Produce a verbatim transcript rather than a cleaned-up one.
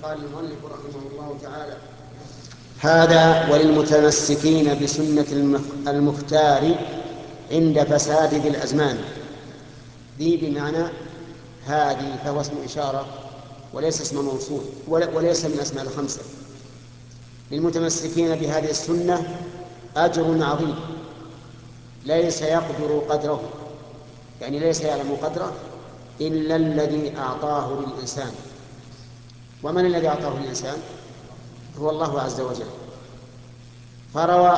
قال المؤلف رحمه الله تعالى: هذا وللمتمسكين بسنة المختار عند فساد ذي الأزمان. ذي بمعنى هذه، فهو اسم إشارة وليس اسم موصول وليس من أسماء الخمسة. للمتمسكين بهذه السنة أجر عظيم ليس يقدر قدره، يعني ليس يعلم قدره إلا الذي أعطاه للإنسان. ومن الذي أعطاه للإنسان؟ هو الله عز وجل. فروى